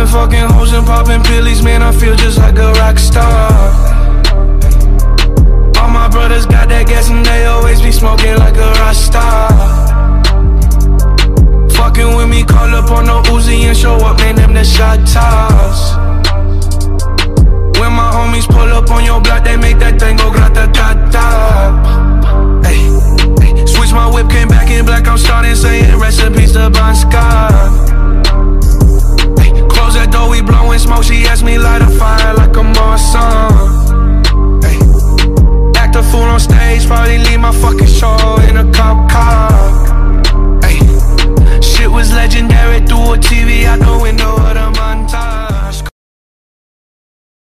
fucking hoes and popping pillies, man, I feel just like a rock star. All my brothers got that gas and they always be smoking like a rock star. Fucking with me, call up on the Uzi and show up, man, them the shot toss. When my homies pull up on your block, they make that thing go grata-ta-ta. Ay, ay. Switch my whip, came back in black, I'm starting saying recipes to Bon Scott. Ay, close that door, we blowing smoke, she asked me light a fire like a Marsan. Ay, act a fool on stage, probably leave my fucking show in a cop car.